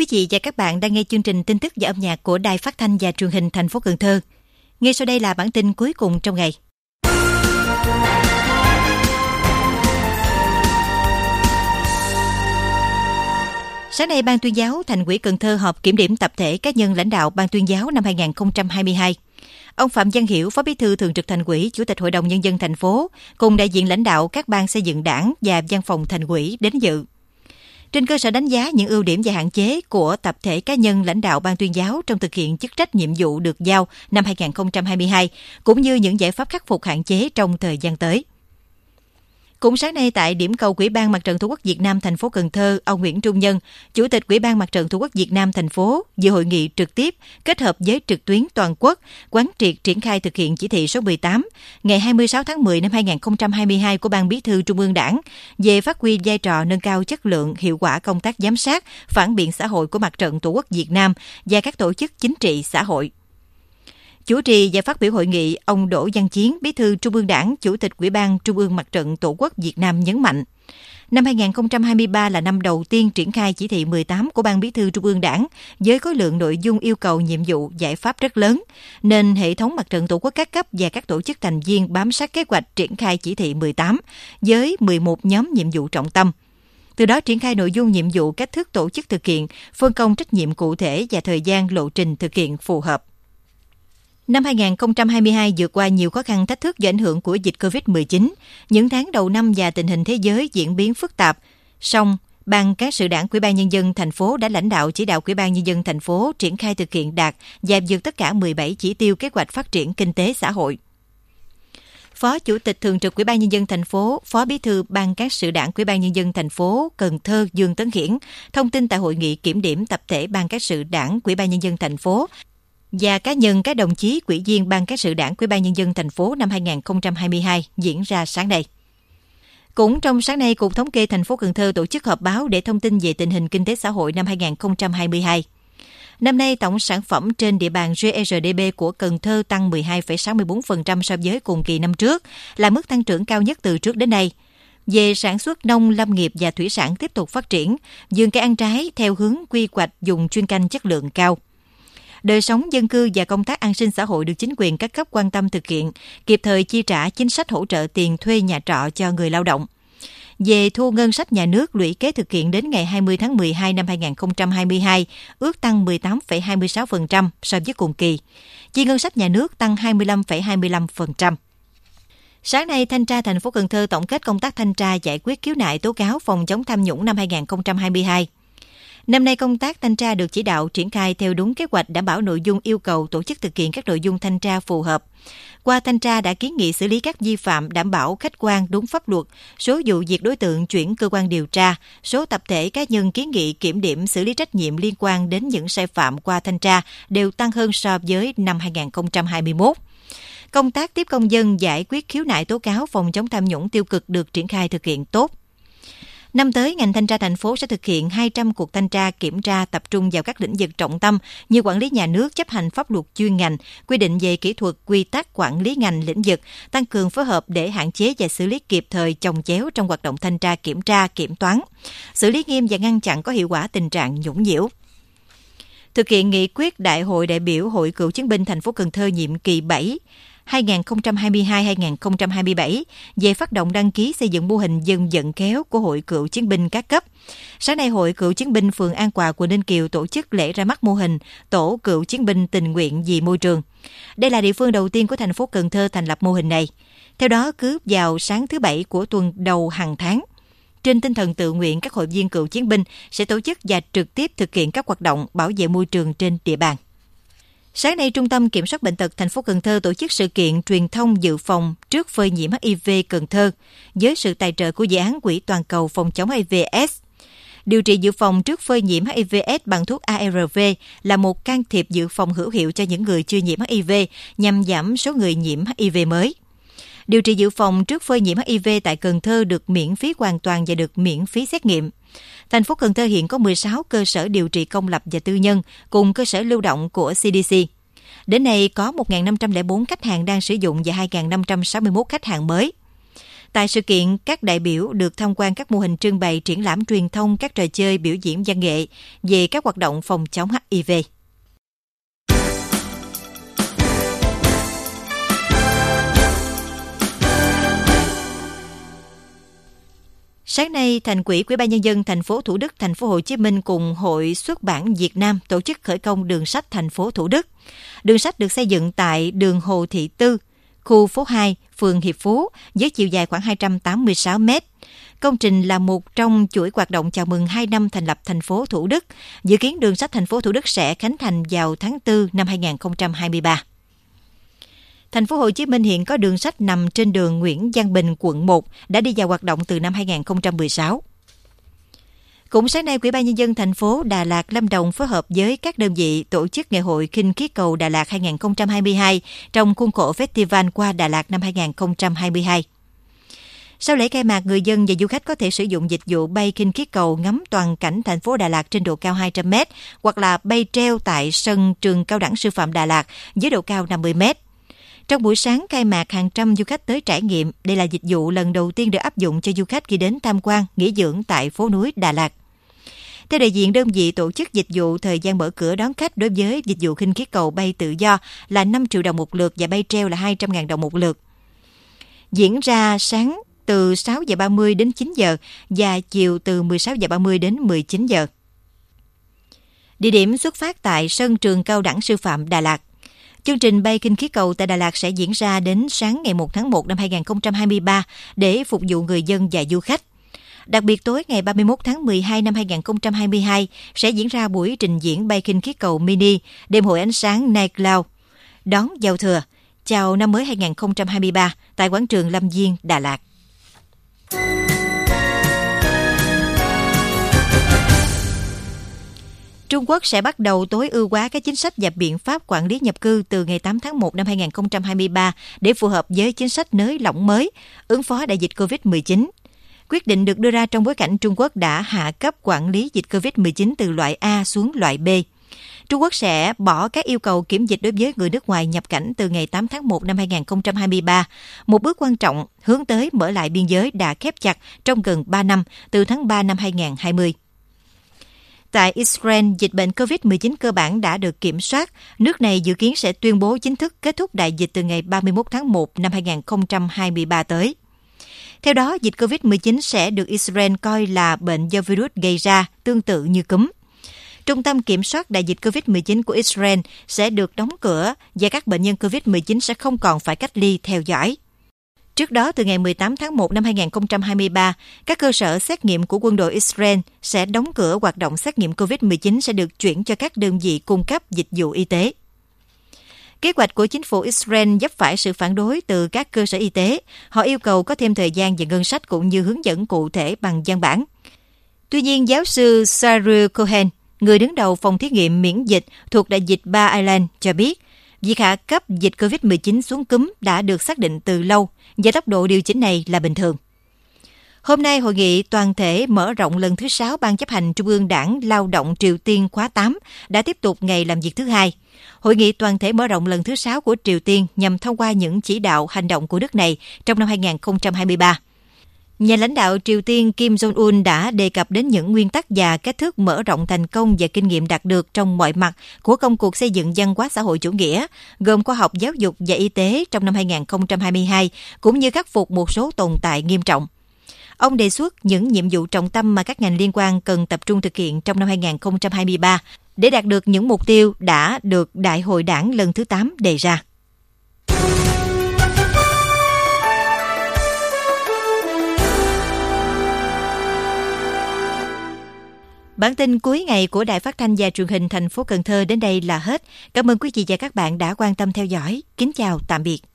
Quý vị và các bạn đang nghe chương trình tin tức và âm nhạc của Đài Phát thanh và Truyền hình thành phố Cần Thơ. Ngay sau đây là bản tin cuối cùng trong ngày. Sáng nay, Ban tuyên giáo Thành ủy Cần Thơ họp kiểm điểm tập thể cá nhân lãnh đạo Ban tuyên giáo năm 2022. Ông Phạm Văn Hiểu, Phó Bí thư Thường trực Thành ủy, Chủ tịch Hội đồng Nhân dân thành phố, cùng đại diện lãnh đạo các ban xây dựng Đảng và Văn phòng Thành ủy đến dự. Trên cơ sở đánh giá những ưu điểm và hạn chế của tập thể cá nhân lãnh đạo Ban tuyên giáo trong thực hiện chức trách nhiệm vụ được giao năm 2022, cũng như những giải pháp khắc phục hạn chế trong thời gian tới. Cũng sáng nay tại điểm cầu Ủy ban Mặt trận Tổ quốc Việt Nam thành phố Cần Thơ, ông Nguyễn Trung Nhân, Chủ tịch Ủy ban Mặt trận Tổ quốc Việt Nam thành phố, dự hội nghị trực tiếp kết hợp với trực tuyến toàn quốc, quán triệt triển khai thực hiện chỉ thị số 18 ngày 26 tháng 10 năm 2022 của Ban Bí thư Trung ương Đảng về phát huy vai trò nâng cao chất lượng, hiệu quả công tác giám sát, phản biện xã hội của Mặt trận Tổ quốc Việt Nam và các tổ chức chính trị xã hội. Chủ trì và phát biểu hội nghị, ông Đỗ Văn Chiến, Bí thư Trung ương Đảng, Chủ tịch Ủy ban Trung ương Mặt trận Tổ quốc Việt Nam nhấn mạnh, năm 2023 là năm đầu tiên triển khai chỉ thị 18 của Ban Bí thư Trung ương Đảng với khối lượng nội dung yêu cầu nhiệm vụ giải pháp rất lớn, nên hệ thống Mặt trận Tổ quốc các cấp và các tổ chức thành viên bám sát kế hoạch triển khai chỉ thị 18 với 11 nhóm nhiệm vụ trọng tâm. Từ đó triển khai nội dung nhiệm vụ, cách thức tổ chức thực hiện, phân công trách nhiệm cụ thể và thời gian lộ trình thực hiện phù hợp. Năm 2022 vượt qua nhiều khó khăn thách thức do ảnh hưởng của dịch COVID-19, những tháng đầu năm và tình hình thế giới diễn biến phức tạp. Song, Ban Cán sự Đảng Ủy ban Nhân dân thành phố đã lãnh đạo chỉ đạo Ủy ban Nhân dân thành phố triển khai thực hiện đạt và vượt tất cả 17 chỉ tiêu kế hoạch phát triển kinh tế xã hội. Phó Chủ tịch Thường trực Ủy ban Nhân dân thành phố, Phó Bí thư Ban Cán sự Đảng Ủy ban Nhân dân thành phố Cần Thơ Dương Tấn Hiển thông tin tại hội nghị kiểm điểm tập thể Ban Cán sự Đảng Ủy ban Nhân dân thành phố và cá nhân các đồng chí ủy viên Ban Cán sự Đảng Ủy ban Nhân dân thành phố năm 2022 diễn ra sáng nay. Cũng trong sáng nay, Cục Thống kê thành phố Cần Thơ tổ chức họp báo để thông tin về tình hình kinh tế xã hội năm 2022. Năm nay, tổng sản phẩm trên địa bàn GRDP của Cần Thơ tăng 12,64% so với cùng kỳ năm trước, là mức tăng trưởng cao nhất từ trước đến nay. Về sản xuất nông, lâm nghiệp và thủy sản tiếp tục phát triển, vườn cây ăn trái theo hướng quy hoạch dùng chuyên canh chất lượng cao. Đời sống dân cư và công tác an sinh xã hội được chính quyền các cấp quan tâm thực hiện, kịp thời chi trả chính sách hỗ trợ tiền thuê nhà trọ cho người lao động. Về thu ngân sách nhà nước lũy kế thực hiện đến ngày 20 tháng 12 năm 2022, ước tăng 18,26% so với cùng kỳ. Chi ngân sách nhà nước tăng 25,25%. Sáng nay, Thanh tra thành phố Cần Thơ tổng kết công tác thanh tra giải quyết khiếu nại tố cáo phòng chống tham nhũng năm 2022. Năm nay, công tác thanh tra được chỉ đạo triển khai theo đúng kế hoạch, đảm bảo nội dung yêu cầu tổ chức thực hiện các nội dung thanh tra phù hợp. Qua thanh tra đã kiến nghị xử lý các vi phạm đảm bảo khách quan đúng pháp luật, số vụ việc đối tượng chuyển cơ quan điều tra, số tập thể cá nhân kiến nghị kiểm điểm xử lý trách nhiệm liên quan đến những sai phạm qua thanh tra đều tăng hơn so với năm 2021. Công tác tiếp công dân giải quyết khiếu nại tố cáo phòng chống tham nhũng tiêu cực được triển khai thực hiện tốt. Năm tới, ngành thanh tra thành phố sẽ thực hiện 200 cuộc thanh tra kiểm tra tập trung vào các lĩnh vực trọng tâm như quản lý nhà nước, chấp hành pháp luật chuyên ngành, quy định về kỹ thuật, quy tắc quản lý ngành lĩnh vực, tăng cường phối hợp để hạn chế và xử lý kịp thời chồng chéo trong hoạt động thanh tra kiểm tra, kiểm toán, xử lý nghiêm và ngăn chặn có hiệu quả tình trạng nhũng nhiễu. Thực hiện nghị quyết Đại hội đại biểu Hội Cựu chiến binh thành phố Cần Thơ nhiệm kỳ 7 2022-2027 về phát động đăng ký xây dựng mô hình dân vận khéo của Hội Cựu chiến binh các cấp. Sáng nay, Hội Cựu chiến binh phường An Hòa, quận Ninh Kiều tổ chức lễ ra mắt mô hình Tổ Cựu chiến binh tình nguyện vì môi trường. Đây là địa phương đầu tiên của thành phố Cần Thơ thành lập mô hình này. Theo đó, cứ vào sáng thứ Bảy của tuần đầu hàng tháng, trên tinh thần tự nguyện, các hội viên cựu chiến binh sẽ tổ chức và trực tiếp thực hiện các hoạt động bảo vệ môi trường trên địa bàn. Sáng nay, Trung tâm Kiểm soát Bệnh tật thành phố Cần Thơ tổ chức sự kiện truyền thông dự phòng trước phơi nhiễm HIV Cần Thơ với sự tài trợ của dự án Quỹ toàn cầu phòng chống HIV/AIDS. Điều trị dự phòng trước phơi nhiễm HIV/AIDS bằng thuốc ARV là một can thiệp dự phòng hữu hiệu cho những người chưa nhiễm HIV nhằm giảm số người nhiễm HIV mới. Điều trị dự phòng trước phơi nhiễm HIV tại Cần Thơ được miễn phí hoàn toàn và được miễn phí xét nghiệm. Thành phố Cần Thơ hiện có 16 cơ sở điều trị công lập và tư nhân cùng cơ sở lưu động của CDC. Đến nay có 1.504 khách hàng đang sử dụng và 2.561 khách hàng mới. Tại sự kiện, các đại biểu được tham quan các mô hình trưng bày triển lãm truyền thông, các trò chơi, biểu diễn văn nghệ về các hoạt động phòng chống HIV. Sáng nay, Thành ủy Ủy ban Nhân dân thành phố Thủ Đức, thành phố Hồ Chí Minh cùng Hội Xuất bản Việt Nam tổ chức khởi công đường sách thành phố Thủ Đức. Đường sách được xây dựng tại đường Hồ Thị Tư, khu phố 2, phường Hiệp Phú, với chiều dài khoảng 286 m. Công trình là một trong chuỗi hoạt động chào mừng 2 năm thành lập thành phố Thủ Đức. Dự kiến đường sách thành phố Thủ Đức sẽ khánh thành vào tháng 4 năm 2023. Thành phố Hồ Chí Minh hiện có đường sách nằm trên đường Nguyễn Văn Bình, quận 1, đã đi vào hoạt động từ năm 2016. Cũng sáng nay, Ủy ban Nhân dân thành phố Đà Lạt, Lâm Đồng phối hợp với các đơn vị tổ chức Ngày hội khinh khí cầu Đà Lạt 2022 trong khuôn khổ Festival qua Đà Lạt năm 2022. Sau lễ khai mạc, người dân và du khách có thể sử dụng dịch vụ bay khinh khí cầu ngắm toàn cảnh thành phố Đà Lạt trên độ cao 200 m hoặc là bay treo tại sân trường cao đẳng sư phạm Đà Lạt với độ cao 50 m. Trong buổi sáng khai mạc, hàng trăm du khách tới trải nghiệm. Đây là dịch vụ lần đầu tiên được áp dụng cho du khách khi đến tham quan, nghỉ dưỡng tại phố núi Đà Lạt. Theo đại diện đơn vị tổ chức dịch vụ, thời gian mở cửa đón khách đối với dịch vụ khinh khí cầu bay tự do là 5 triệu đồng một lượt và bay treo là 200.000 đồng một lượt. Diễn ra sáng từ 6 giờ 30 đến 9 giờ và chiều từ 16 giờ 30 đến 19 giờ. Địa điểm xuất phát tại sân trường cao đẳng sư phạm Đà Lạt. Chương trình bay khinh khí cầu tại Đà Lạt sẽ diễn ra đến sáng ngày 1 tháng 1 năm 2023 để phục vụ người dân và du khách. Đặc biệt tối ngày 31 tháng 12 năm 2022 sẽ diễn ra buổi trình diễn bay khinh khí cầu mini, đêm hội ánh sáng Night Cloud, đón giao thừa, chào năm mới 2023 tại quảng trường Lâm Viên, Đà Lạt. Trung Quốc sẽ bắt đầu tối ưu hóa các chính sách và biện pháp quản lý nhập cư từ ngày 8 tháng 1 năm 2023 để phù hợp với chính sách nới lỏng mới, ứng phó đại dịch COVID-19. Quyết định được đưa ra trong bối cảnh Trung Quốc đã hạ cấp quản lý dịch COVID-19 từ loại A xuống loại B. Trung Quốc sẽ bỏ các yêu cầu kiểm dịch đối với người nước ngoài nhập cảnh từ ngày 8 tháng 1 năm 2023, một bước quan trọng hướng tới mở lại biên giới đã khép chặt trong gần 3 năm, từ tháng 3 năm 2020. Tại Israel, dịch bệnh COVID-19 cơ bản đã được kiểm soát. Nước này dự kiến sẽ tuyên bố chính thức kết thúc đại dịch từ ngày 31 tháng 1 năm 2023 tới. Theo đó, dịch COVID-19 sẽ được Israel coi là bệnh do virus gây ra, tương tự như cúm. Trung tâm Kiểm soát Đại dịch COVID-19 của Israel sẽ được đóng cửa và các bệnh nhân COVID-19 sẽ không còn phải cách ly theo dõi. Trước đó, từ ngày 18 tháng 1 năm 2023, các cơ sở xét nghiệm của quân đội Israel sẽ đóng cửa, hoạt động xét nghiệm COVID-19 sẽ được chuyển cho các đơn vị cung cấp dịch vụ y tế. Kế hoạch của chính phủ Israel vấp phải sự phản đối từ các cơ sở y tế. Họ yêu cầu có thêm thời gian và ngân sách cũng như hướng dẫn cụ thể bằng văn bản. Tuy nhiên, giáo sư Sarah Cohen, người đứng đầu phòng thí nghiệm miễn dịch thuộc Đại dịch Ba Ireland, cho biết việc hạ cấp dịch COVID-19 xuống cúm đã được xác định từ lâu và tốc độ điều chỉnh này là bình thường. Hôm nay, Hội nghị toàn thể mở rộng lần thứ 6 Ban chấp hành Trung ương Đảng Lao động Triều Tiên khóa 8 đã tiếp tục ngày làm việc thứ 2. Hội nghị toàn thể mở rộng lần thứ 6 của Triều Tiên nhằm thông qua những chỉ đạo hành động của nước này trong năm 2023. Nhà lãnh đạo Triều Tiên Kim Jong-un đã đề cập đến những nguyên tắc và cách thức mở rộng thành công và kinh nghiệm đạt được trong mọi mặt của công cuộc xây dựng văn hóa xã hội chủ nghĩa, gồm khoa học, giáo dục và y tế trong năm 2022, cũng như khắc phục một số tồn tại nghiêm trọng. Ông đề xuất những nhiệm vụ trọng tâm mà các ngành liên quan cần tập trung thực hiện trong năm 2023 để đạt được những mục tiêu đã được Đại hội Đảng lần thứ 8 đề ra. Bản tin cuối ngày của Đài Phát thanh và Truyền hình thành phố Cần Thơ đến đây là hết. Cảm ơn quý vị và các bạn đã quan tâm theo dõi. Kính chào, tạm biệt.